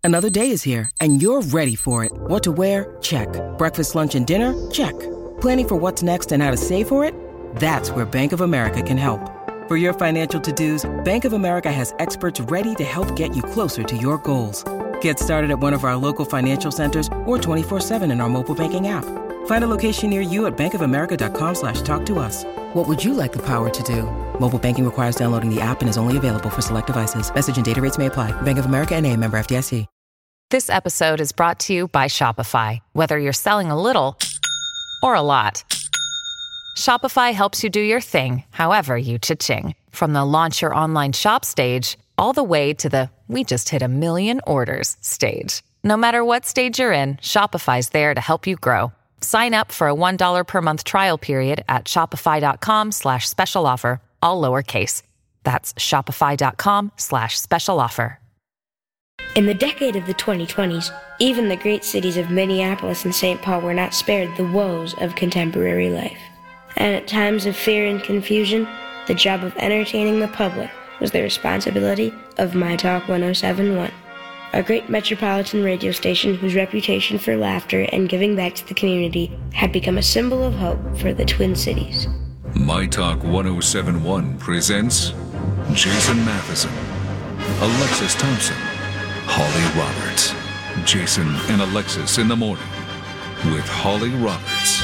Another day is here, and you're ready for it. What to wear? Check. Breakfast, lunch, and dinner? Check. Planning for what's next and how to save for it? That's where Bank of America can help. For your financial to-dos, Bank of America has experts ready to help get you closer to your goals. Get started at one of our local financial centers or 24/7 in our mobile banking app. Find a location near you at bankofamerica.com/talktous. What would you like the power to do? Mobile banking requires downloading the app and is only available for select devices. Message and data rates may apply. Bank of America N.A., member FDIC. This episode is brought to you by Shopify. Whether you're selling a little or a lot, Shopify helps you do your thing, however you cha-ching. From the launch your online shop stage, all the way to the we just hit 1 million orders stage. No matter what stage you're in, Shopify's there to help you grow. Sign up for a $1 per month trial period at shopify.com/special offer, all lowercase. That's shopify.com/special offer. In the decade of the 2020s, even the great cities of Minneapolis and St. Paul were not spared the woes of contemporary life. And at times of fear and confusion, the job of entertaining the public was the responsibility of My Talk 1071, a great metropolitan radio station whose reputation for laughter and giving back to the community had become a symbol of hope for the Twin Cities. My Talk 1071 presents Jason Matheson, Alexis Thompson, Holly Roberts. Jason and Alexis in the morning with Holly Roberts.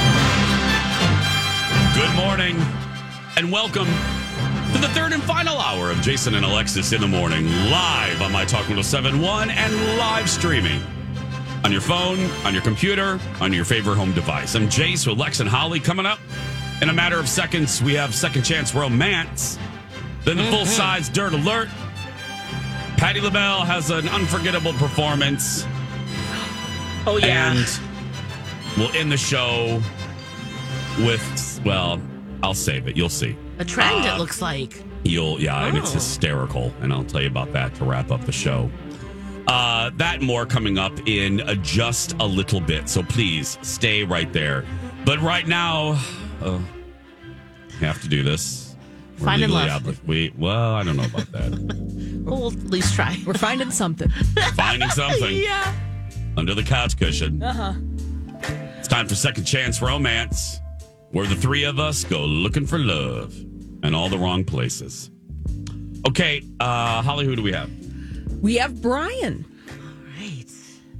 Good morning and welcome to the third and final hour of Jason and Alexis in the morning, live on My Talk 1071 and live streaming on your phone, on your computer, on your favorite home device. I'm Jace with Lex and Holly. Coming up in a matter of seconds, we have Second Chance Romance, then the full-size Dirt Alert. Patti LaBelle has an unforgettable performance. Oh, yeah. And we'll end the show with, well, I'll save it. You'll see. A trend, it looks like. And it's hysterical. And I'll tell you about that to wrap up the show. That and more coming up in just a little bit. So please stay right there. But right now, we have to do this. Finding love. Well, I don't know about that. We'll at least try. We're finding something. Finding something. Yeah. Under the couch cushion. Uh-huh. It's time for Second Chance Romance, where the three of us go looking for love in all the wrong places. Okay, Holly, who do we have? We have Brian. All right.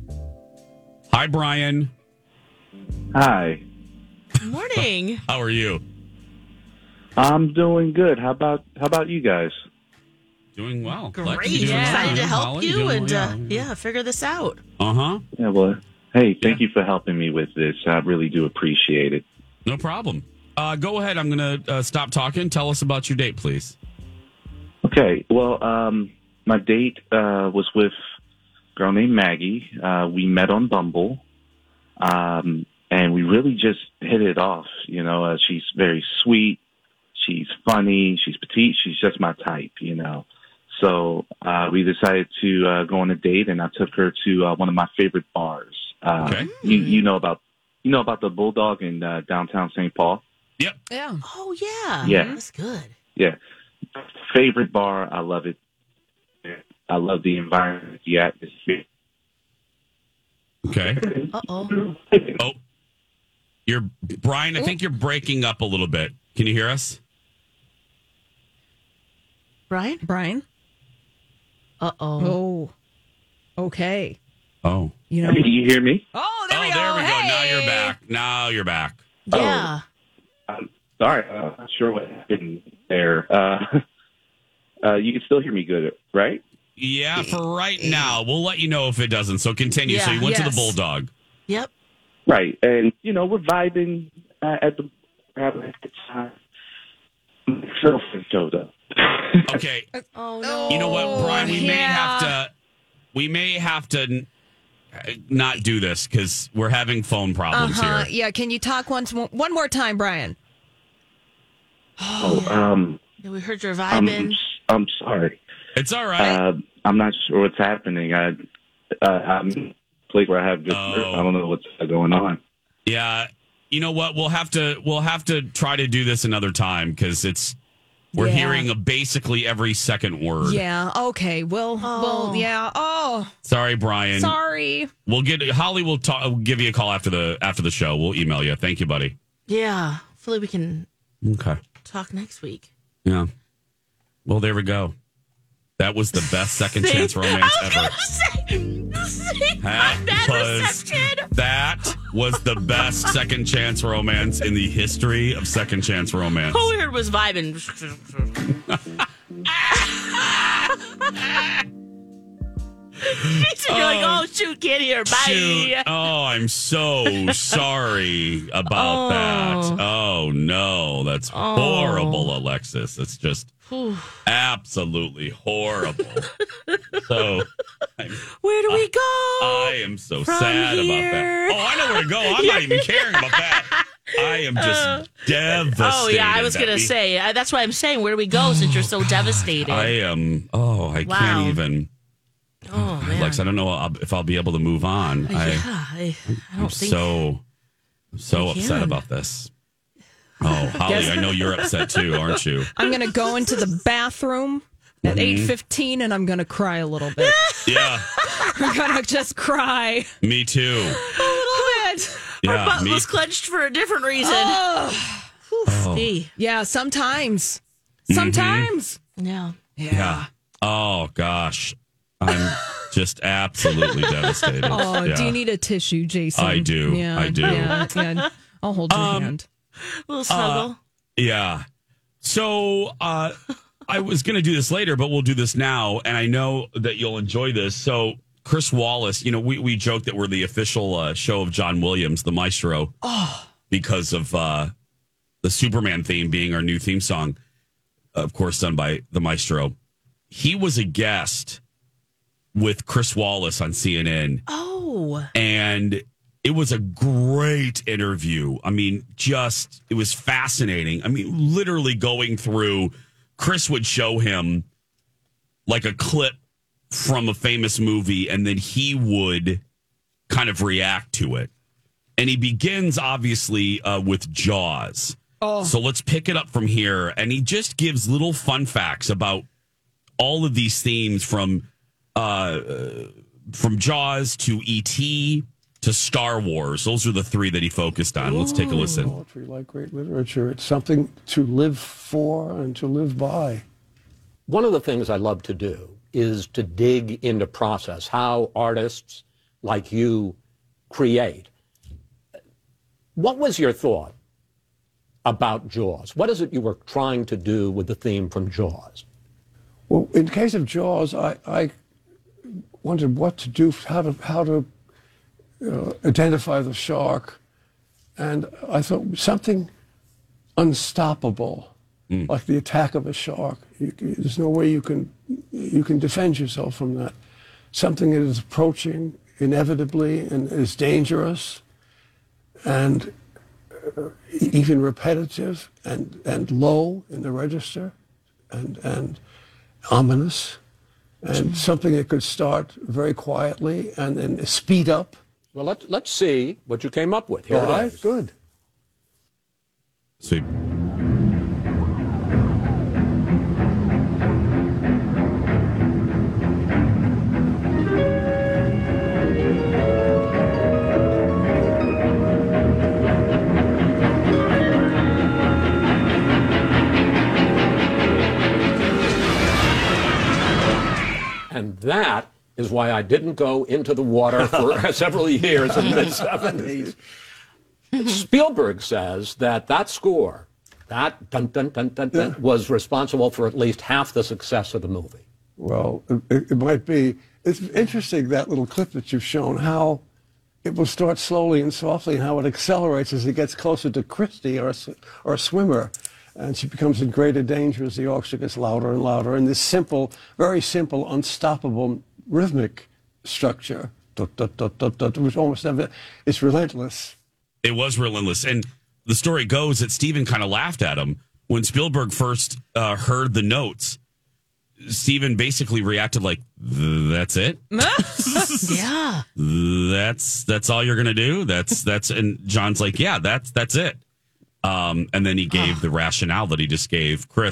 Hi, Brian. Hi. Good morning. How are you? I'm doing good. How about you guys? Doing well. Great. Doing Excited to help Holly, you doing and figure this out. Uh-huh. Yeah, well, hey, thank you for helping me with this. I really do appreciate it. No problem. Go ahead. I'm going to stop talking. Tell us about your date, please. Okay. Well, my date was with a girl named Maggie. We met on Bumble, and we really just hit it off. You know, she's very sweet. She's funny. She's petite. She's just my type, you know. So we decided to go on a date, and I took her to one of my favorite bars. Okay. You know about the Bulldog in downtown St. Paul? Yep. Yeah. Oh, yeah. Yeah. That's good. Yeah. Favorite bar. I love it. I love the environment, the atmosphere. Okay. Uh-oh. Oh, Brian, I think you're breaking up a little bit. Can you hear us? Brian? Uh-oh. Oh. Okay. Oh. You know. Can you hear me? Oh, there we go. There we go. Hey. Now you're back. Yeah. I'm sorry. I'm not sure what happened there. You can still hear me good, right? Yeah, for right now. We'll let you know if it doesn't. So continue. Yeah. So you went to the Yes. Bulldog. Yep. Right. And, you know, we're vibing at the having a good time. My girlfriend showed up. Okay. Oh, no. You know what, Brian? We may have to not do this because we're having phone problems here. Yeah, can you talk one more time, Brian? Oh, Yeah, we heard your vibing. I'm sorry. It's all right. I'm not sure what's happening. I'm in a place where I have good. I don't know what's going on. Yeah. You know what? We'll have to try to do this another time because We're Yeah. hearing basically every second word. Yeah. Okay. Well, yeah. Oh, Sorry, Brian. sorry. We'll get Holly. Will give you a call after the show. We'll email you. Thank you, buddy. Yeah. Hopefully we can Okay. talk next week. Yeah. Well, there we go. That was the best second chance romance ever. That was the best second chance romance in the history of second chance romance. All we heard was vibing. You're like, oh, shoot, can't hear. Bye. Shoot. Oh, I'm so sorry about that. Oh, no. That's horrible, Alexis. It's just absolutely horrible. So, Where do we go? I am so from sad here? about that. Oh, I know where to go. I'm not even caring about that. I am just devastated. Oh, yeah, I was going to say. That's why I'm saying, where do we go since you're so devastated? I am. Oh, I can't even. Oh, man. Lex, I don't know if I'll be able to move on. I I'm don't think so I upset can. about this. Oh, Holly, I know you're upset too, aren't you? I'm going to go into the bathroom at 8:15 and I'm going to cry a little bit. Yeah, I'm going to just cry me too. a little bit. Yeah, Our butt me. was clenched for a different reason. Yeah, sometimes. Sometimes. Yeah. Yeah. Oh gosh, I'm just absolutely devastated. Oh, Yeah. do you need a tissue, Jason? I do. Yeah, I do. Yeah. I'll hold your hand. A little snuggle. Yeah. So I was going to do this later, but we'll do this now. And I know that you'll enjoy this. So Chris Wallace, we joke that we're the official show of John Williams, the maestro, because of the Superman theme being our new theme song, of course, done by the maestro. He was a guest with Chris Wallace on CNN. Oh. And it was a great interview. I mean, it was fascinating. I mean, literally going through, Chris would show him like a clip from a famous movie, and then he would kind of react to it. And he begins, obviously, with Jaws. Oh. So let's pick it up from here. And he just gives little fun facts about all of these themes from Jaws to E.T., to Star Wars. Those are the three that he focused on. Let's take a listen. Poetry, like great literature, it's something to live for and to live by. One of the things I love to do is to dig into process, how artists like you create. What was your thought about Jaws? What is it you were trying to do with the theme from Jaws? Well, in the case of Jaws, I wondered what to do, how to identify the shark, and I thought something unstoppable, like the attack of a shark. There's no way you can defend yourself from that. Something that is approaching inevitably and is dangerous, and even repetitive and low in the register, and ominous, and something that could start very quietly and then speed up. Well, let's see what you came up with. Here All it right, is. good. See. And that is why I didn't go into the water for several years in the mid-'70s. Spielberg says that score, that dun dun dun dun dun, was responsible for at least half the success of the movie. Well, it might be. It's interesting, that little clip that you've shown, how it will start slowly and softly and how it accelerates as it gets closer to Christie or a swimmer. And she becomes in greater danger as the orchestra gets louder and louder. And this simple, very simple, unstoppable rhythmic structure, which almost never, it's relentless. It was relentless. And the story goes that Steven kind of laughed at him. When Spielberg first heard the notes, Steven basically reacted like, that's it? Yeah. That's all you're going to do? And John's like, yeah, that's it. And then he gave the rationale that he just gave. Chris,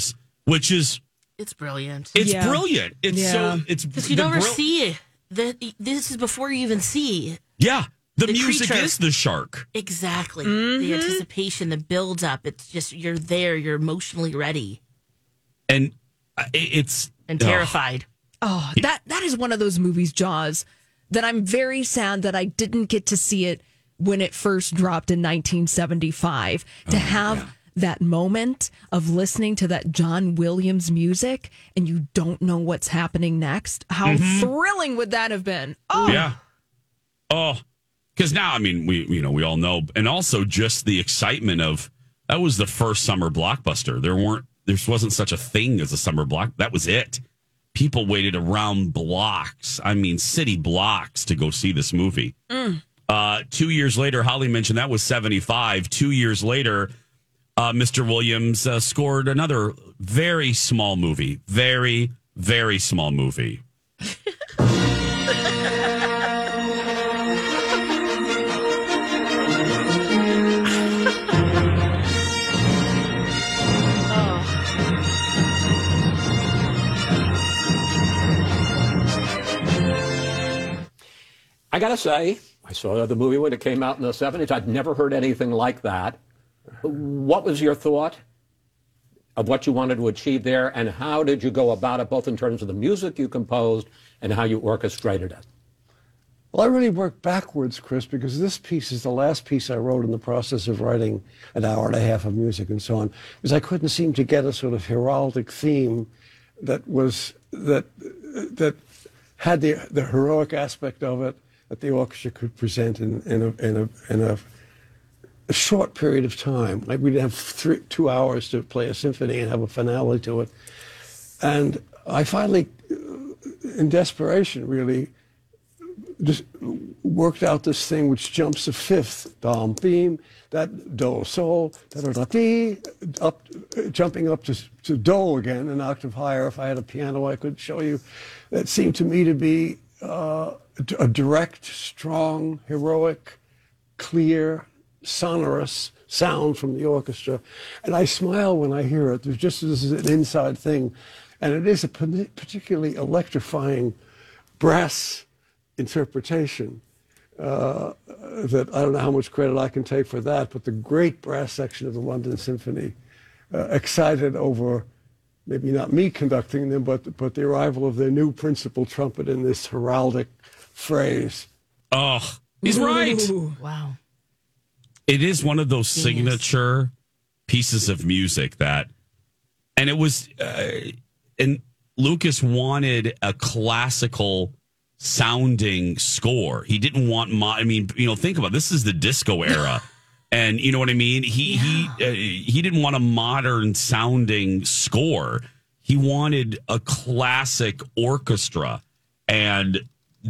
which is It's brilliant. It's brilliant. It's because you never see that. This is before you even see. Yeah, the music creature. is the shark. Exactly. The anticipation, the build up. It's just you're there. You're emotionally ready And it's and terrified. Oh, that is one of those movies, Jaws, that I'm very sad that I didn't get to see it when it first dropped in 1975. To have that moment of listening to that John Williams music and you don't know what's happening next. How thrilling would that have been? Oh, Yeah. Oh, because now, I mean, we all know. And also just the excitement of that was the first summer blockbuster. There wasn't such a thing as a summer block. That was it. People waited around blocks. I mean, city blocks to go see this movie. 2 years later, Holly mentioned that was 75. 2 years later, Mr. Williams scored another very small movie. Very, very small movie. I got to say, I saw the movie when it came out in the 70s. I'd never heard anything like that. What was your thought of what you wanted to achieve there, and how did you go about it, both in terms of the music you composed and how you orchestrated it? Well, I really worked backwards, Chris, because this piece is the last piece I wrote in the process of writing an hour and a half of music and so on, because I couldn't seem to get a sort of heraldic theme that had the heroic aspect of it that the orchestra could present in a short period of time. Like we'd have 2 hours to play a symphony and have a finale to it. And I finally, in desperation, really, just worked out this thing which jumps a fifth, dom, beam, that do, sol, up, jumping up to do again, an octave higher. If I had a piano, I could show you. That seemed to me to be a direct, strong, heroic, clear, sonorous sound from the orchestra. And I smile when I hear it. There's just this is an inside thing. And it is a particularly electrifying brass interpretation that I don't know how much credit I can take for that, but the great brass section of the London Symphony, excited over maybe not me conducting them, but the arrival of their new principal trumpet in this heraldic phrase. Oh, he's right. Wow. It is one of those signature pieces of music that, and it was, and Lucas wanted a classical sounding score. He didn't want, think about it. This is the disco era. And you know what I mean? He didn't want a modern sounding score. He wanted a classic orchestra, and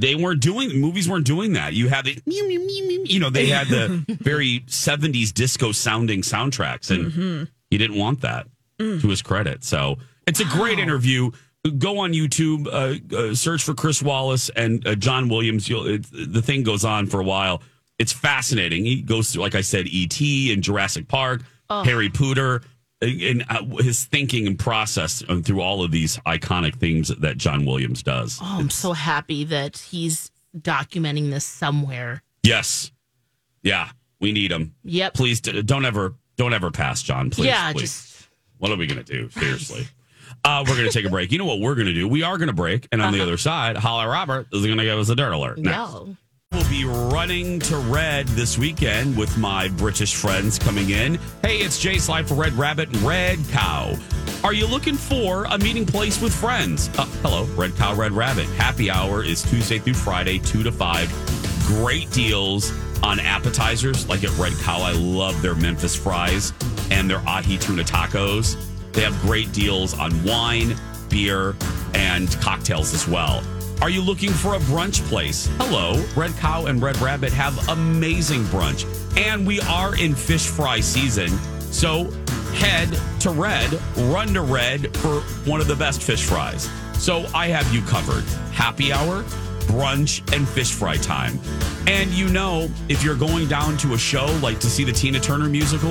movies weren't doing that. You had they had the very 70s disco sounding soundtracks, and he didn't want that, to his credit. So it's a great interview. Go on YouTube, search for Chris Wallace and John Williams. The thing goes on for a while. It's fascinating. He goes through, like I said, E.T. and Jurassic Park, Harry Potter, and his thinking and process through all of these iconic things that John Williams does. Oh, I'm so happy that he's documenting this somewhere. Yes. Yeah, we need him. Yep. Please don't ever pass, John. Please. Yeah, please. What are we going to do? Seriously. We're going to take a break. You know what we're going to do? We are going to break. And on the other side, Holly Robert is going to give us a dirt alert. No. We'll be running to Red this weekend with my British friends coming in. Hey, it's Jay's Live for Red Rabbit and Red Cow. Are you looking for a meeting place with friends? Hello, Red Cow, Red Rabbit. Happy hour is Tuesday through Friday, 2 to 5. Great deals on appetizers, like at Red Cow. I love their Memphis fries and their ahi tuna tacos. They have great deals on wine, beer, and cocktails as well. Are you looking for a brunch place? Hello, Red Cow and Red Rabbit have amazing brunch. And we are in fish fry season. So head to Red, run to Red for one of the best fish fries. So I have you covered. Happy hour, brunch, and fish fry time. And if you're going down to a show like to see the Tina Turner musical,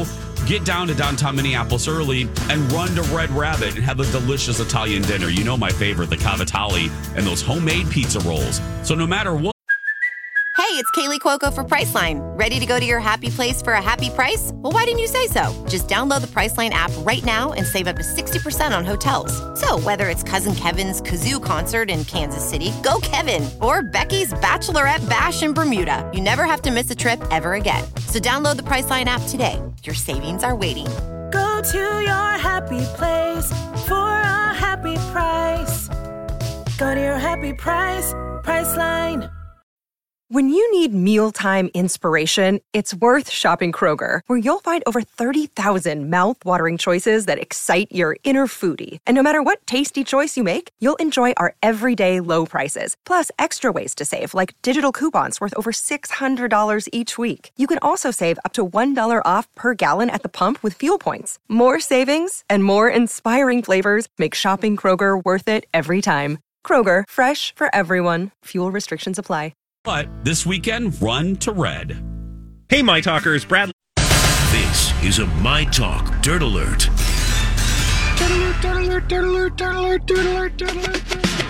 get down to downtown Minneapolis early and run to Red Rabbit and have a delicious Italian dinner. You know my favorite, the cavatappi and those homemade pizza rolls. So no matter what. Hey, it's Kaylee Cuoco for Priceline. Ready to go to your happy place for a happy price? Well, why didn't you say so? Just download the Priceline app right now and save up to 60% on hotels. So whether it's Cousin Kevin's Kazoo Concert in Kansas City, go Kevin, or Becky's Bachelorette Bash in Bermuda, you never have to miss a trip ever again. So download the Priceline app today. Your savings are waiting. Go to your happy place for a happy price. Go to your happy price, Priceline. When you need mealtime inspiration, it's worth shopping Kroger, where you'll find over 30,000 mouth-watering choices that excite your inner foodie. And no matter what tasty choice you make, you'll enjoy our everyday low prices, plus extra ways to save, like digital coupons worth over $600 each week. You can also save up to $1 off per gallon at the pump with fuel points. More savings and more inspiring flavors make shopping Kroger worth it every time. Kroger, fresh for everyone. Fuel restrictions apply. But this weekend, run to Red. Hey, My Talkers, Brad. This is a My Talk Dirt Alert. Dirt alert, dirt alert, dirt alert, dirt alert, dirt alert, dirt alert.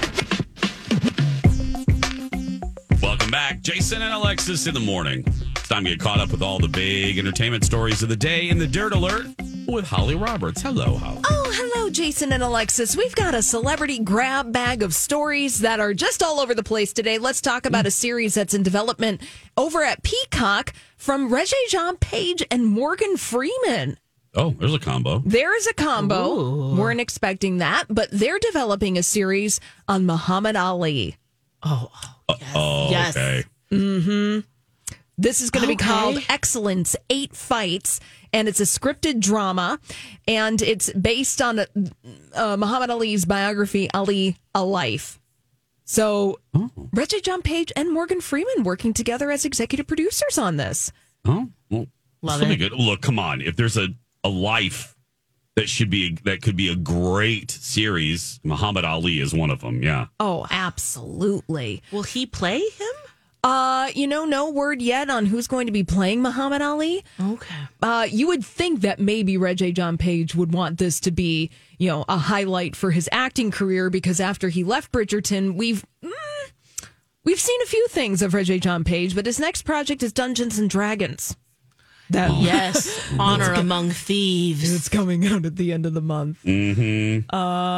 Welcome back. Jason and Alexis in the morning. It's time to get caught up with all the big entertainment stories of the day in the Dirt Alert with Holly Roberts. Hello, Holly. Oh, hello, Jason and Alexis. We've got a celebrity grab bag of stories that are just all over the place today. Let's talk about a series that's in development over at Peacock from Regé-Jean Page and Morgan Freeman. Oh, there's a combo. There is a combo. Ooh. Weren't expecting that, but they're developing a series on Muhammad Ali. Oh, yes. Yes. Okay. Mm-hmm. This is going to be called Excellence 8 Fights, and it's a scripted drama, and it's based on Muhammad Ali's biography, Ali, A Life. So, Regé-Jean Page and Morgan Freeman working together as executive producers on this. Oh, well, love it. it. Good. Look, come on. If there's a life that could be a great series, Muhammad Ali is one of them. Yeah. Oh, absolutely. Will he play him? No word yet on who's going to be playing Muhammad Ali. Okay. You would think that maybe Regé-Jean Page would want this to be, a highlight for his acting career, because after he left Bridgerton, we've seen a few things of Regé-Jean Page, but his next project is Dungeons and Dragons. Yes, Honor Among Thieves. It's coming out at the end of the month. Mm-hmm.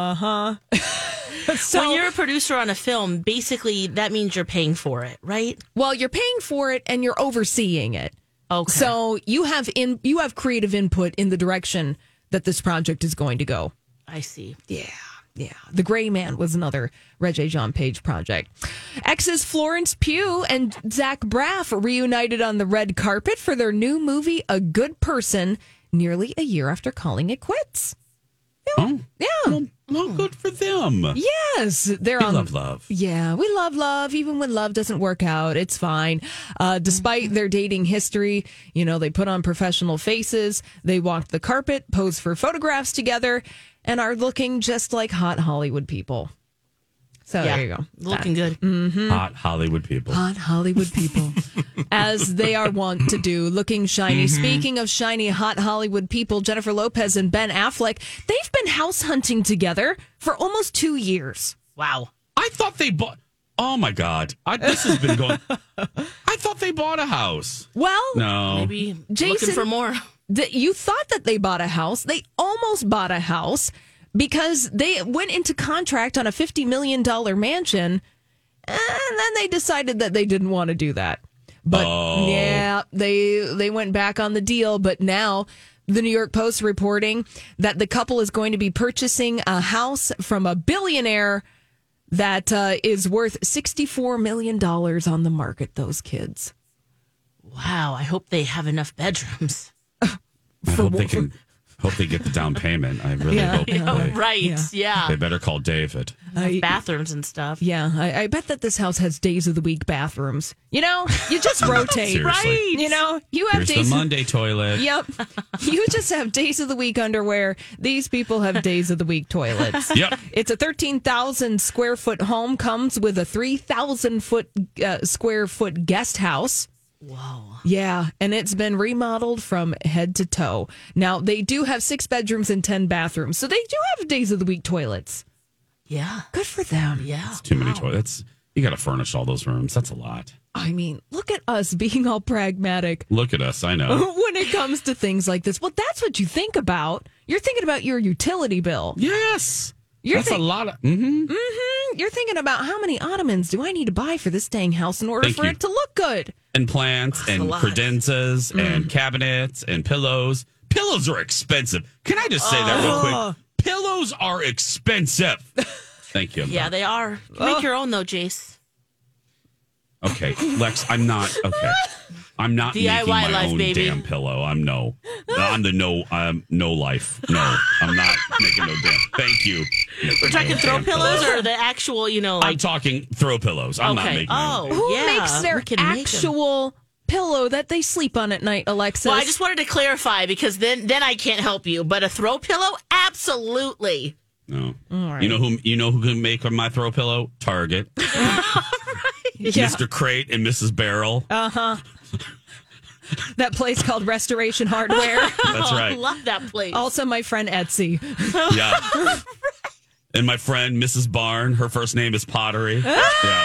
So, when you're a producer on a film, basically that means you're paying for it, right? Well, you're paying for it and you're overseeing it. Okay. So you have creative input in the direction that this project is going to go. I see. Yeah. The Gray Man was another Regé-Jean Page project. Exes Florence Pugh and Zach Braff reunited on the red carpet for their new movie, A Good Person, nearly a year after calling it quits. Oh, yeah. Well, good for them. Yes, We love love. Yeah, we love love, even when love doesn't work out. It's fine. Despite their dating history, they put on professional faces. They walked the carpet, posed for photographs together, and are looking just like hot Hollywood people. So there you go. Looking good. Mm-hmm. Hot Hollywood people. Hot Hollywood people. As they are wont to do, looking shiny. Mm-hmm. Speaking of shiny, hot Hollywood people, Jennifer Lopez and Ben Affleck, they've been house hunting together for almost 2 years. Wow. I thought they bought... Oh, my God. This has been going... I thought they bought a house. Well... No. Maybe Jason, looking for more. You thought that they bought a house. They almost bought a house because they went into contract on a $50 million mansion, and then they decided that they didn't want to do that. But yeah, they went back on the deal. But now the New York Post reporting that the couple is going to be purchasing a house from a billionaire that is worth $64 million on the market. Those kids. Wow. I hope they have enough bedrooms. I hope they get the down payment. I really hope they. Right. Yeah. They better call David. Bathrooms and stuff. Yeah. I bet that this house has days of the week bathrooms. You just rotate. Right. You have Here's days. The Monday toilet. Yep. You just have days of the week underwear. These people have days of the week toilets. Yep. It's a 13,000 square foot home, comes with a 3,000 square foot guest house. Whoa. Yeah, and it's been remodeled from head to toe. Now, they do have 6 bedrooms and 10 bathrooms, so they do have days of the week toilets. Yeah. Good for them. Yeah. It's too many toilets. You got to furnish all those rooms. That's a lot. I mean, look at us being all pragmatic. Look at us. I know. When it comes to things like this. Well, that's what you think about. You're thinking about your utility bill. Yes. That's a lot of... You're thinking about how many ottomans do I need to buy for this dang house in order for it to look good? And plants and credenzas and cabinets and pillows. Pillows are expensive. Can I just say that real quick? Pillows are expensive. Thank you. Yeah, they are. You make your own, though, Jace. Okay, Lex, I'm not DIY making my life, own baby. damn pillow. I'm no life. No, I'm not making no damn. Thank you. We're talking throw pillows or the actual, I'm talking throw pillows. I'm not making my own. Who makes their actual pillow that they sleep on at night, Alexis? Well, I just wanted to clarify because then I can't help you. But a throw pillow, absolutely. No. All right. You know who can make my throw pillow? Target. Yeah. Mr. Crate and Mrs. Barrel. That place called Restoration Hardware. That's right. I love that place. Also, my friend Etsy. Yeah. And my friend Mrs. Barn, her first name is Pottery. Yeah.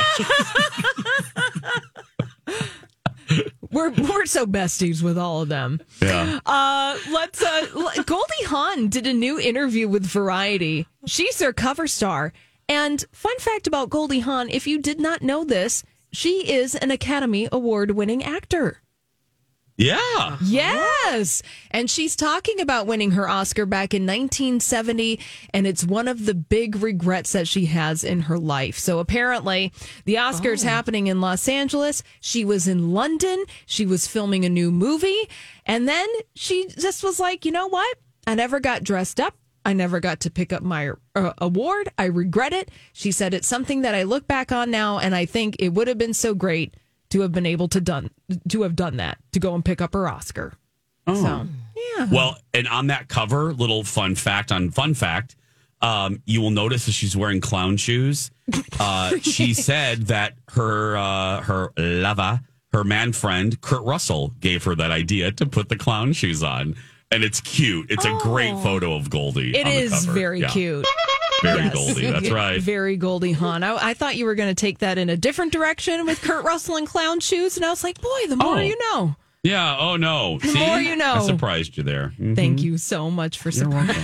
We're so besties with all of them. Yeah. Goldie Hawn did a new interview with Variety. She's their cover star. And fun fact about Goldie Hawn, if you did not know this, she is an Academy Award-winning actor. Yeah. Yes. And she's talking about winning her Oscar back in 1970, and it's one of the big regrets that she has in her life. So apparently, the Oscar's happening in Los Angeles. She was in London. She was filming a new movie. And then she just was like, you know what? I never got dressed up. I never got to pick up my award. I regret it. She said it's something that I look back on now, and I think it would have been so great to have been able to have done that, to go and pick up her Oscar. Oh. So, yeah. Well, and on that cover, little fun fact, you will notice that she's wearing clown shoes. She said that her lover, her man friend, Kurt Russell, gave her that idea to put the clown shoes on. And it's cute. It's a great photo of Goldie. It on the is cover. very cute. Very Goldie. That's right. Very Goldie Hawn. I thought you were going to take that in a different direction with Kurt Russell and clown shoes. And I was like, boy, the more you know. Yeah. Oh, no. The more you know. I surprised you there. Mm-hmm. Thank you so much for surprising.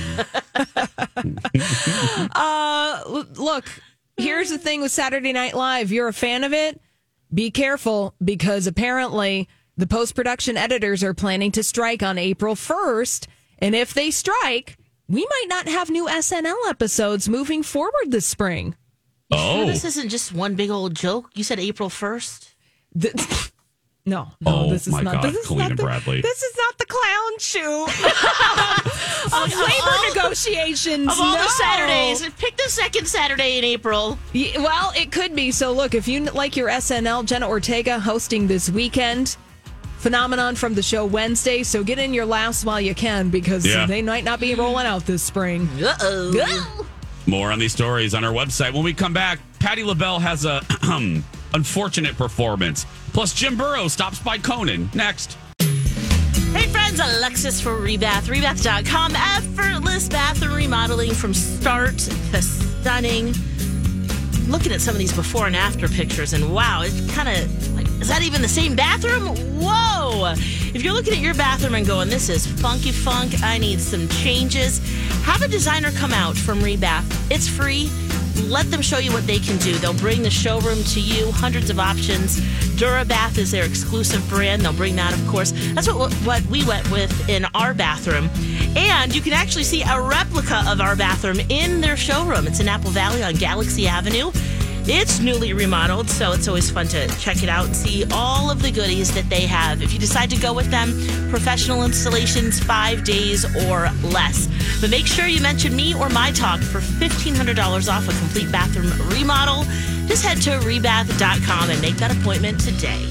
Look, here's the thing with Saturday Night Live. You're a fan of it? Be careful, because apparently the post-production editors are planning to strike on April 1st. And if they strike, we might not have new SNL episodes moving forward this spring. Sure this isn't just one big old joke? You said April 1st? No, this is not. God, Colleen Bradley. This is not the clown shoe of labor negotiations. Of all the Saturdays, pick the second Saturday in April. Yeah, well, it could be. So look, if you like your SNL, Jenna Ortega hosting this weekend. Phenomenon from the show Wednesday, so get in your laughs while you can, because they might not be rolling out this spring. Uh-oh. More on these stories on our website. When we come back, Patti LaBelle has a unfortunate performance. Plus, Jim Burrows stops by Conan. Next. Hey friends, Alexis for Rebath. Rebath.com. Effortless bathroom remodeling from start to stunning. Looking at some of these before and after pictures, and wow, it's kind of like, is that even the same bathroom? Whoa! If you're looking at your bathroom and going, this is funky funk, I need some changes, have a designer come out from Rebath. It's free. Let them show you what they can do. They'll bring the showroom to you, hundreds of options. DuraBath is their exclusive brand. They'll bring that, of course. That's what we went with in our bathroom. And you can actually see a replica of our bathroom in their showroom. It's in Apple Valley on Galaxy Avenue. It's newly remodeled, so it's always fun to check it out and see all of the goodies that they have. If you decide to go with them, professional installations, 5 days or less. But make sure you mention me or My Talk for $1,500 off a complete bathroom remodel. Just head to rebath.com and make that appointment today.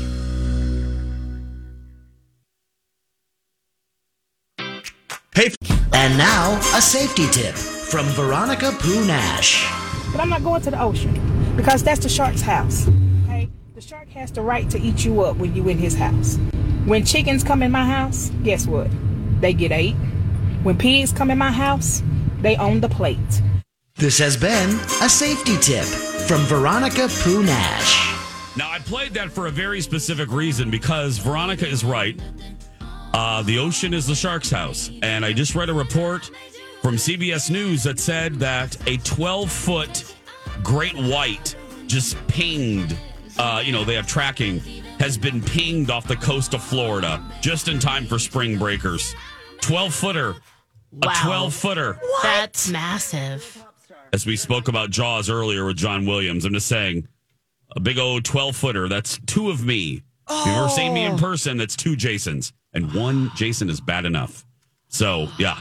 Hey. And now, a safety tip from Veronica Pooh Nash. But I'm not going to the ocean because that's the shark's house. Okay? The shark has the right to eat you up when you in his house. When chickens come in my house, guess what? They get ate. When pigs come in my house, they own the plate. This has been a safety tip from Veronica Poo Nash. Now, I played that for a very specific reason because Veronica is right. The ocean is the shark's house. And I just read a report from CBS News that said that a 12-foot great white just pinged, they have tracking, has been pinged off the coast of Florida just in time for spring breakers. 12-footer. Wow. A 12-footer. What? That's massive. As we spoke about Jaws earlier with John Williams, I'm just saying, a big old 12-footer. That's two of me. If you've ever seen me in person, that's two Jasons. And one Jason is bad enough. So, yeah.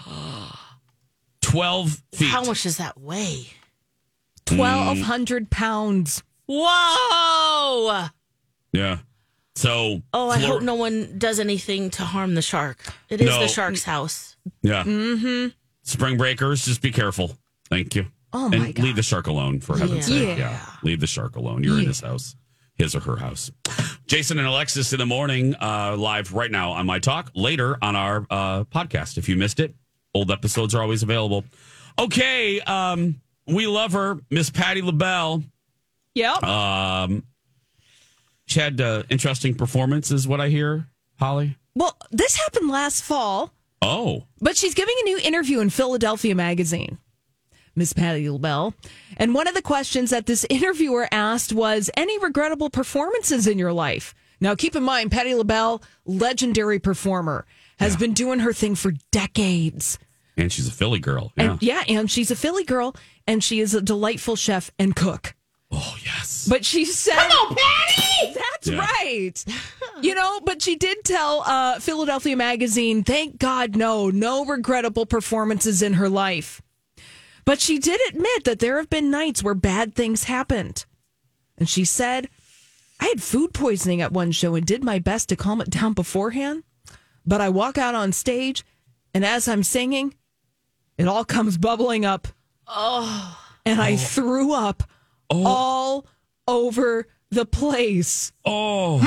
12 feet. How much does that weigh? 1,200 pounds. Whoa! Yeah. So. Oh, I hope no one does anything to harm the shark. It is the shark's house. Yeah. Mm-hmm. Spring breakers, just be careful. Thank you. Oh, my and God. leave the shark alone, for heaven's sake. Yeah. Leave the shark alone. You're in his house. His or her house. Jason and Alexis in the morning, live right now on My Talk. Later on our podcast. If you missed it, old episodes are always available. Okay, we love her, Miss Patti LaBelle. Yep. She had interesting performance, is what I hear, Holly. Well, this happened last fall. Oh. But she's giving a new interview in Philadelphia Magazine, Miss Patti LaBelle. And one of the questions that this interviewer asked was, any regrettable performances in your life? Now, keep in mind, Patti LaBelle, legendary performer, has been doing her thing for decades. And she's a Philly girl. Yeah. And she's a Philly girl, and she is a delightful chef and cook. Oh, yes. But she said... Come on, Patti! That's right. But she did tell Philadelphia Magazine, thank God, no regrettable performances in her life. But she did admit that there have been nights where bad things happened. And she said, I had food poisoning at one show and did my best to calm it down beforehand. But I walk out on stage, and as I'm singing, it all comes bubbling up. Oh. And I threw up all over the place. Oh.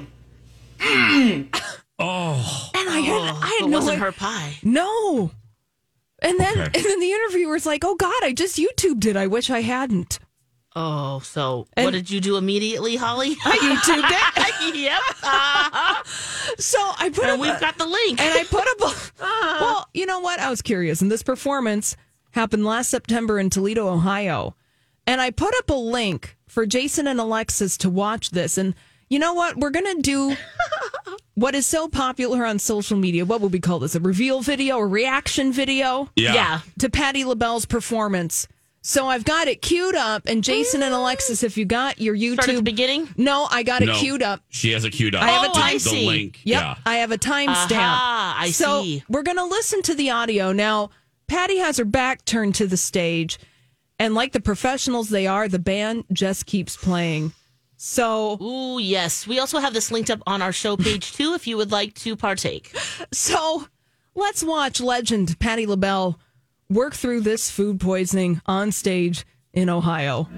Oh. And I had it no wasn't way- her pie. No. And then the interviewer's like, oh, God, I just YouTubed it. I wish I hadn't. Oh, so what did you do immediately, Holly? I YouTubed it. Yep. So I put and we've got the link. And I put up. Well, you know what? I was curious. And this performance happened last September in Toledo, Ohio. And I put up a link for Jason and Alexis to watch this. And you know what? We're going to do what is so popular on social media. What would we call this? A reveal video, a reaction video? Yeah. To Patti LaBelle's performance. So I've got it queued up. And Jason and Alexis, if you got your YouTube. Start at the beginning? No, I got it queued up. She has it queued up. I have a the link. Yep, Yeah. I have a timestamp. I see. We're going to listen to the audio. Now, Patti has her back turned to the stage. And like the professionals they are, the band just keeps playing. So, ooh, yes. We also have this linked up on our show page, too, if you would like to partake. So, let's watch legend Patti LaBelle work through this food poisoning on stage in Ohio.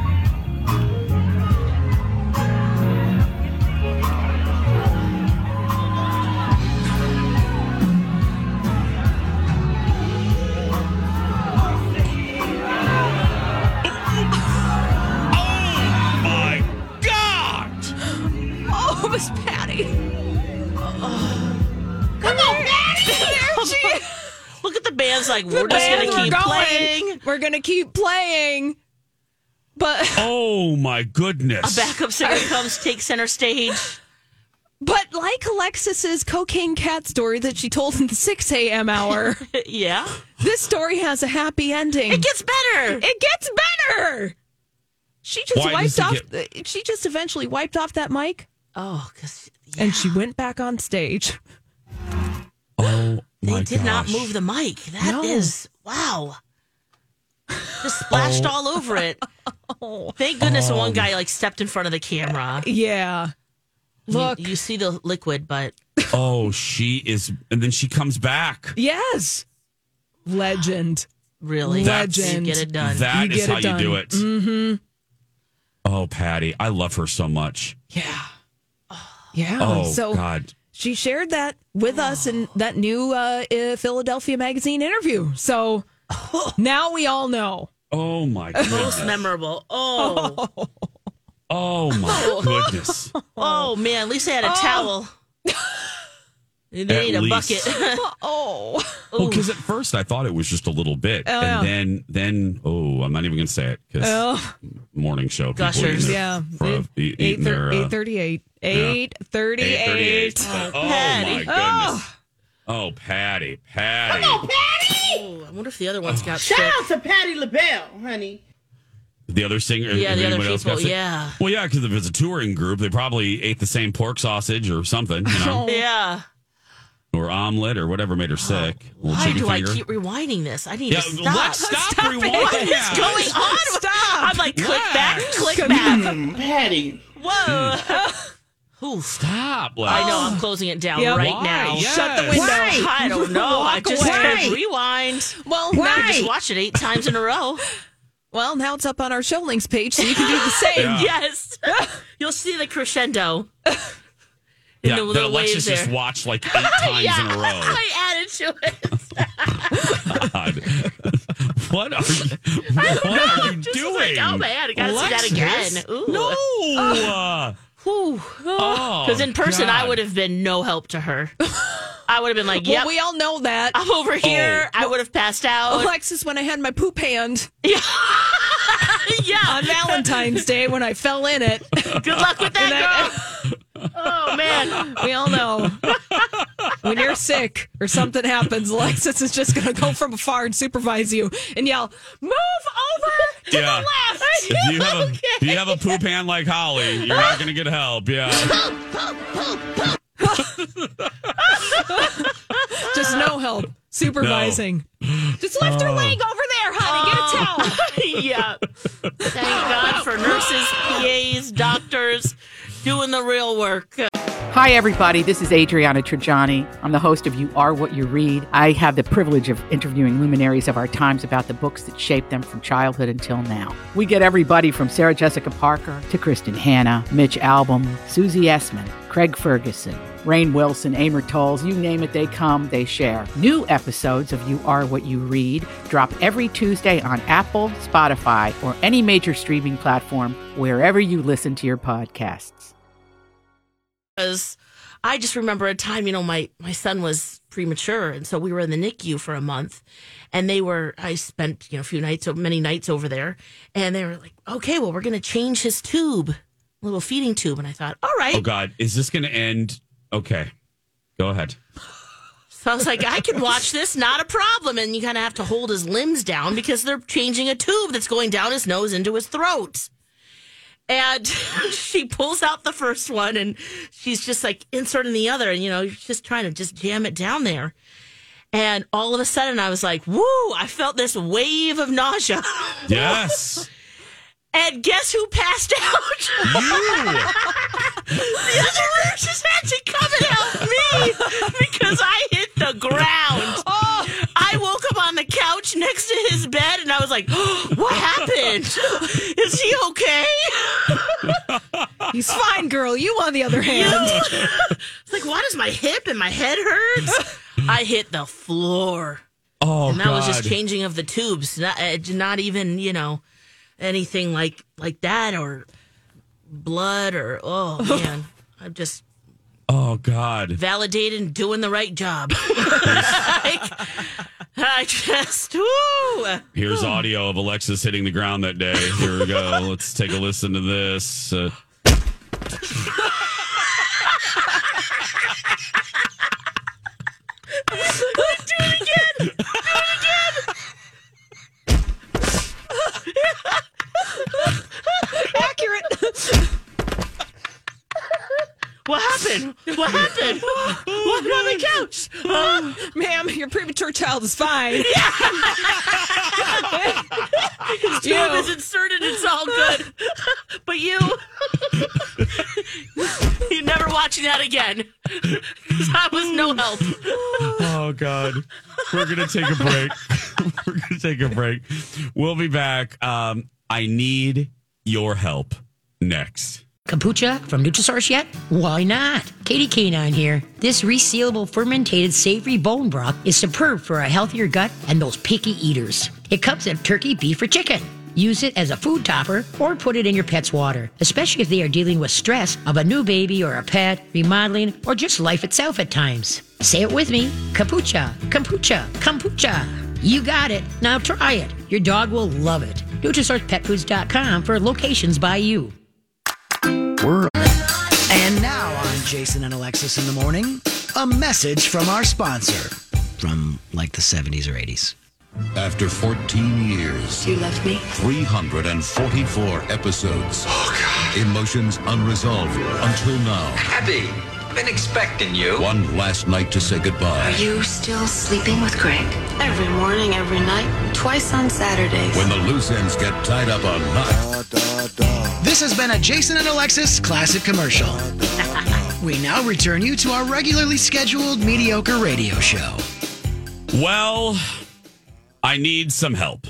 Oh, Miss Patti. Come on, Patti! Look at the band's like, we're just going to keep playing. We're going to keep playing. But oh, my goodness. A backup singer comes, takes center stage. But like Alexis's cocaine cat story that she told in the 6 a.m. hour. Yeah. This story has a happy ending. It gets better. It gets better. She just She just eventually wiped off that mic. Oh, because and she went back on stage. Oh, they did not move the mic. That is wow. Just splashed all over it. Thank goodness one guy stepped in front of the camera. Yeah. Look, you see the liquid, but oh, she is, and then she comes back. Yes, legend. Really, legend. You get it done. That is how you do it. Mm-hmm. Oh, Patty. I love her so much. Yeah. Yeah. Oh, so God. she shared that with us in that new Philadelphia Magazine interview. So now we all know. Oh, my goodness. Most memorable. Oh. Oh, my goodness. Oh, man. At least they had a towel. They need a bucket. Oh. Well, because at first I thought it was just a little bit. And then, I'm not even going to say it because morning show. Gushers. Yeah. Eating their... 8:38. 8:38. Oh, my goodness. Oh, Patty. Come on, Patty! Oh, I wonder if the other ones got Shout sick. out to Patty LaBelle, honey. The other singer? Yeah, the other anybody else got people, sick? yeah. Well, yeah, because if it's a touring group, they probably ate the same pork sausage or something, you know? Yeah. Or omelet or whatever made her sick. Why do I keep rewinding this? I need to stop. Let's stop rewinding. What is going on? Stop. I'm like, click back, click back. Patty. Whoa. Ooh. Stop. I know, I'm closing it down right now. Yes. Shut the window. Why? I don't know. I just away. rewind. Well, Now I just watch it 8 times in a row. Well, now it's up on our show links page, so you can do the same. Yeah. Yes. You'll see the crescendo. Yeah, the that Alexis waves just there. watched like 8 times in a row. I added to it. God. What are you Just doing? like, oh man, I gotta Alexis? see that again. Ooh. No. Because in person, God. I would have been no help to her. I would have been like, yep, Well, we all know that. I'm over here. I would have passed out. Alexis, when I had my poop hand Yeah. on Valentine's Day when I fell in it. Good luck with that, girl. Oh, man. We all know. When you're sick or something happens, Alexis is just going to go from afar and supervise you and yell, move over to the left. If you have a poop hand like Holly, you're not going to get help. Yeah. Just no help. Supervising. Just lift her leg over there, honey. Get a towel. Yeah. Thank God for nurses, PAs, doctors doing the real work. Hi, everybody. This is Adriana Trajani. I'm the host of You Are What You Read. I have the privilege of interviewing luminaries of our times about the books that shaped them from childhood until now. We get everybody from Sarah Jessica Parker to Kristen Hanna, Mitch Albom, Susie Essman, Craig Ferguson, Rainn Wilson, Amor Tolls, you name it, they come, they share. New episodes of You Are What You Read drop every Tuesday on Apple, Spotify, or any major streaming platform wherever you listen to your podcasts. Because I just remember a time, my son was premature, and so we were in the NICU for a month, and I spent, many nights over there, and they were like, okay, well, we're going to change his tube, little feeding tube, and I thought, all right. Oh, God, is this going to end? Okay, go ahead. So I was like, I can watch this, not a problem, and you kind of have to hold his limbs down because they're changing a tube that's going down his nose into his throat. And she pulls out the first one, and she's just like inserting the other, and just trying to just jam it down there. And all of a sudden, I was like, "Woo!" I felt this wave of nausea. Yes. And guess who passed out? You. The other nurses had to come and help me because I hit the ground. I woke up on the couch next to his bed, and I was like, what happened? Is he okay? He's fine, girl. You, on the other hand. It's like, why does my hip and my head hurts? I hit the floor. Oh, and that was just God. changing of the tubes. Not even, anything like that or blood or, oh, man. I'm just... Oh, God. Validated and doing the right job. I just, woo! Here's audio of Alexis hitting the ground that day. Here we go. Let's take a listen to this. Do it again! Accurate. What happened? What happened? What on the couch? Ma'am, your premature child is fine. His tube is inserted. It's all good. But you're never watching that again. Because I was no help. Oh, God. We're going to take a break. We're going to take a break. We'll be back. I need your help. next. Kombucha from Nutrisource yet? Why not? Katie Canine here. This resealable fermented savory bone broth is superb for a healthier gut and those picky eaters. It comes in turkey, beef, or chicken. Use it as a food topper or put it in your pet's water, especially if they are dealing with stress of a new baby or a pet, remodeling, or just life itself at times. Say it with me. Kombucha, kombucha, kombucha. You got it. Now try it. Your dog will love it. NutrisourcePetFoods.com for locations by you. And now on Jason and Alexis in the morning, a message from our sponsor from like the 70s or 80s. After 14 years, you left me. 344 episodes. Oh, God. Emotions unresolved until now. Abby, I've been expecting you. One last night to say goodbye. Are you still sleeping with Greg? Every morning, every night, twice on Saturdays. When the loose ends get tied up on knots. This has been a Jason and Alexis classic commercial. We now return you to our regularly scheduled mediocre radio show. Well, I need some help.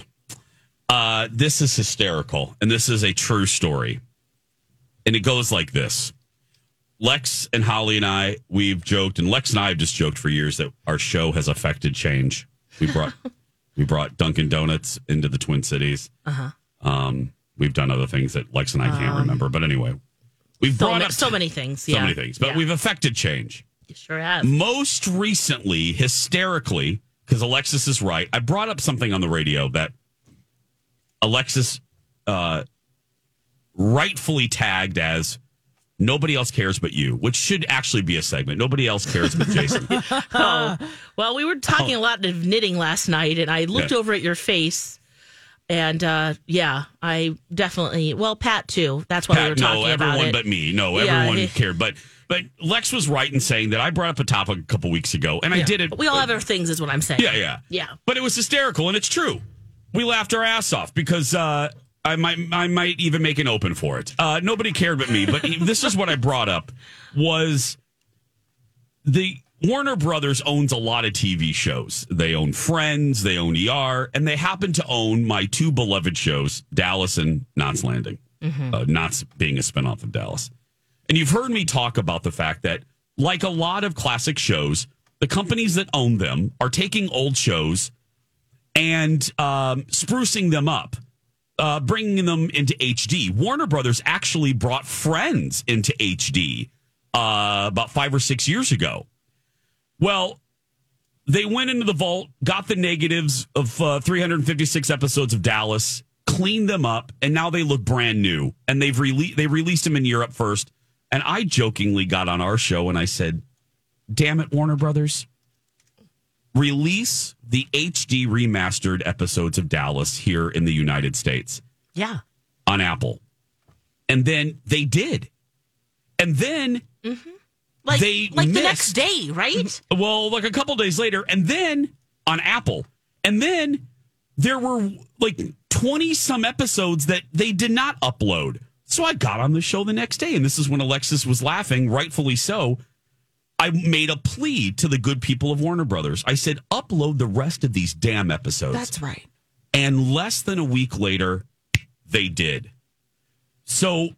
This is hysterical, and this is a true story. And it goes like this. Lex and Holly and I, we've joked, and Lex and I have just joked for years that our show has affected change. We brought Dunkin' Donuts into the Twin Cities. We've done other things that Lex and I can't remember. But anyway, we've brought up so many things. So many things. But we've affected change. You sure have. Most recently, hysterically, because Alexis is right, I brought up something on the radio that Alexis rightfully tagged as nobody else cares but you, which should actually be a segment. Nobody else cares but Jason. Well, we were talking a lot of knitting last night, and I looked over at your face. And, I definitely, well, Pat, too. That's why we were talking about it. No, everyone but me. No, everyone cared. But Lex was right in saying that I brought up a topic a couple weeks ago, and I did it. We all have our things, is what I'm saying. Yeah. But it was hysterical, and it's true. We laughed our ass off because I might even make an open for it. Nobody cared but me. But this is what I brought up was the Warner Brothers owns a lot of TV shows. They own Friends, they own ER, and they happen to own my two beloved shows, Dallas and Knots Landing. Knots being a spinoff of Dallas. And you've heard me talk about the fact that, like a lot of classic shows, the companies that own them are taking old shows and sprucing them up, bringing them into HD. Warner Brothers actually brought Friends into HD about 5 or 6 years ago. Well, they went into the vault, got the negatives of 356 episodes of Dallas, cleaned them up, and now they look brand new. And they released them in Europe first. And I jokingly got on our show and I said, damn it, Warner Brothers. Release the HD remastered episodes of Dallas here in the United States. Yeah. On Apple. And then they did. And then... Like the next day, right? Well, like a couple days later, and then on Apple. And then there were like 20 some episodes that they did not upload. So I got on the show the next day, and this is when Alexis was laughing, rightfully so. I made a plea to the good people of Warner Brothers. I said, upload the rest of these damn episodes. That's right. And less than a week later, they did. So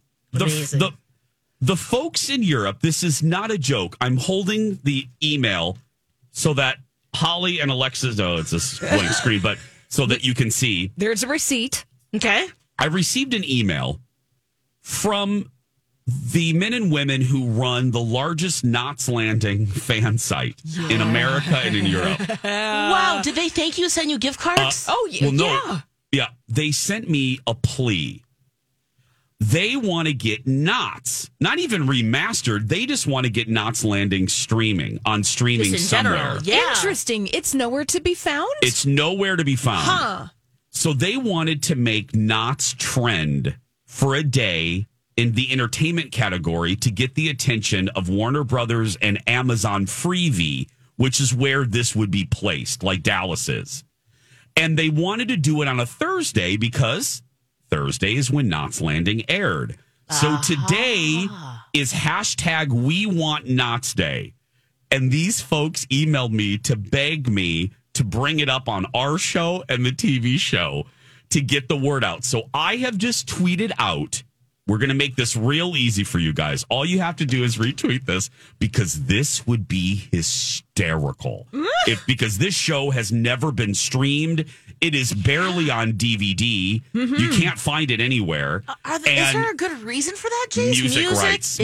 the folks in Europe, this is not a joke. I'm holding the email so that Holly and Alexis, it's a blank screen, but so that you can see. There's a receipt. Okay. I received an email from the men and women who run the largest Knots Landing fan site in America and in Europe. Wow. Did they thank you, send you gift cards? Yeah. They sent me a plea. They want to get Knots, not even remastered. They just want to get Knots Landing streaming somewhere. Yeah. Interesting. It's nowhere to be found? It's nowhere to be found. Huh. So they wanted to make Knots trend for a day in the entertainment category to get the attention of Warner Brothers and Amazon Freevee, which is where this would be placed, like Dallas is. And they wanted to do it on a Thursday because Thursday is when Knots Landing aired. So today is hashtag We Want Knots Day. And these folks emailed me to beg me to bring it up on our show and the TV show to get the word out. So I have just tweeted out We're going to make this real easy for you guys. All you have to do is retweet this because this would be hysterical. Because this show has never been streamed. It is barely on DVD. Mm-hmm. You can't find it anywhere. Is there a good reason for that, Jace? Music rights.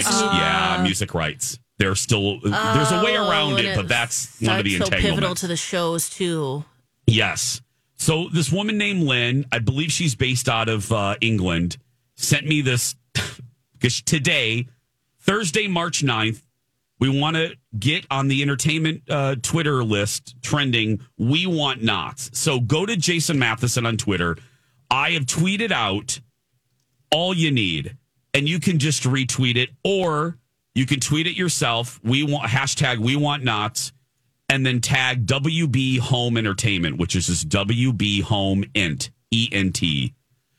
Music rights. There's still there's a way around it, but that's one of the entanglements. So pivotal to the shows too. Yes. So this woman named Lynn, I believe she's based out of England, sent me this because today, Thursday, March 9th, we want to get on the entertainment Twitter list trending. We want knots. So go to Jason Matheson on Twitter. I have tweeted out all you need, and you can just retweet it, or you can tweet it yourself. We want knots, and then tag WB Home Entertainment, which is just WB Home Ent, E-N-T.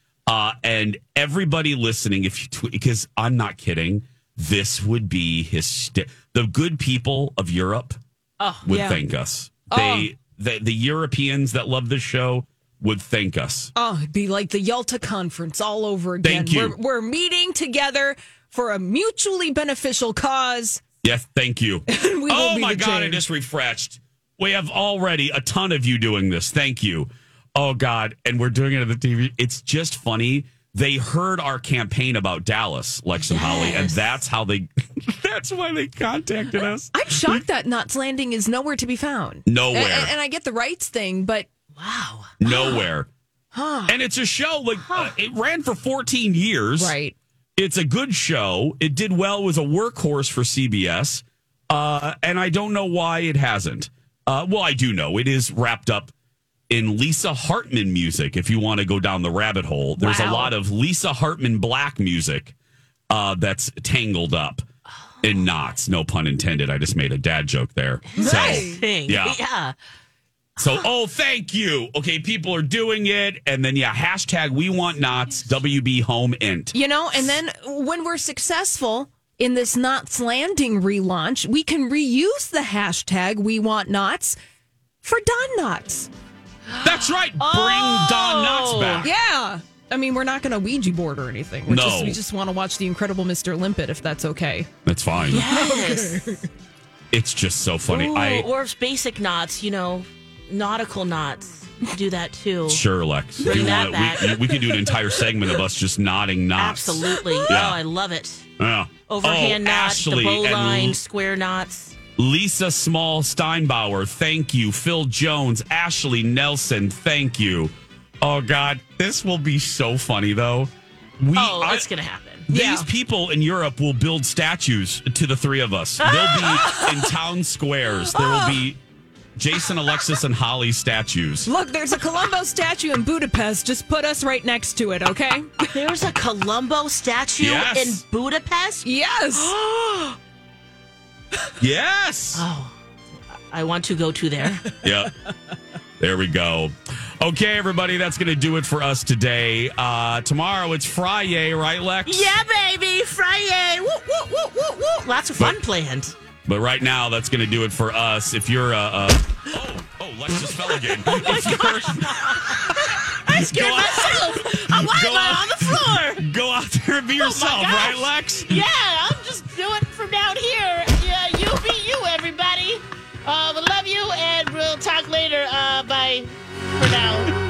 And everybody listening, if you tweet, because I'm not kidding, this would be the good people of Europe would thank us. The Europeans that love this show would thank us. Oh, it'd be like the Yalta Conference all over again. Thank you. We're meeting together for a mutually beneficial cause. Yes, thank you. Oh my God, I just refreshed. We have already a ton of you doing this. Thank you. Oh God, and we're doing it on the TV. It's just funny. They heard our campaign about Dallas, Lex and Holly, and that's why they contacted us. I'm shocked that Knots Landing is nowhere to be found. Nowhere. And I get the rights thing, but wow. Nowhere. And it's a show, it ran for 14 years. Right. It's a good show. It did well. It was a workhorse for CBS. And I don't know why it hasn't. Well, I do know. It is wrapped up in Lisa Hartman music, if you want to go down the rabbit hole. There's a lot of Lisa Hartman Black music that's tangled up in knots. No pun intended. I just made a dad joke there. Right. So, yeah. So, thank you. Okay, people are doing it. And then, hashtag we want knots, WB Home Ent. And then when we're successful in this Knots Landing relaunch, we can reuse the hashtag we want knots for Don Knotts. That's right. Bring Don Knotts back. Yeah. I mean, we're not going to Ouija board or anything. We just want to watch The Incredible Mr. Limpet, if that's okay. That's fine. Yes. It's just so funny. Or basic knots, nautical knots. Do that too. Sure, Lex. Bring that back. We could do an entire segment of us just knotting knots. Absolutely. Yeah. Oh, I love it. Yeah. Overhand knots, the bowline, square knots. Lisa Small Steinbauer, thank you. Phil Jones, Ashley Nelson, thank you. Oh, God. This will be so funny, though. It's going to happen. These people in Europe will build statues to the three of us. They'll be in town squares. There will be Jason, Alexis, and Holly statues. Look, there's a Columbo statue in Budapest. Just put us right next to it, okay? There's a Columbo statue in Budapest? Yes. Yes. Oh, I want to go to there. Yeah. There we go. Okay, everybody, that's going to do it for us today. Tomorrow, it's Friday, right, Lex? Yeah, baby, Friday. Woo, woo, woo, woo, woo. Lots of fun planned. But right now, that's going to do it for us. If you're Lex just fell again. Oh, my gosh. I scared myself. Why am I on the floor? Go out there and be yourself, right, Lex? Yeah, I'm just doing it from down here. Yeah, you be you, everybody. We love you, and we'll talk later. Bye for now.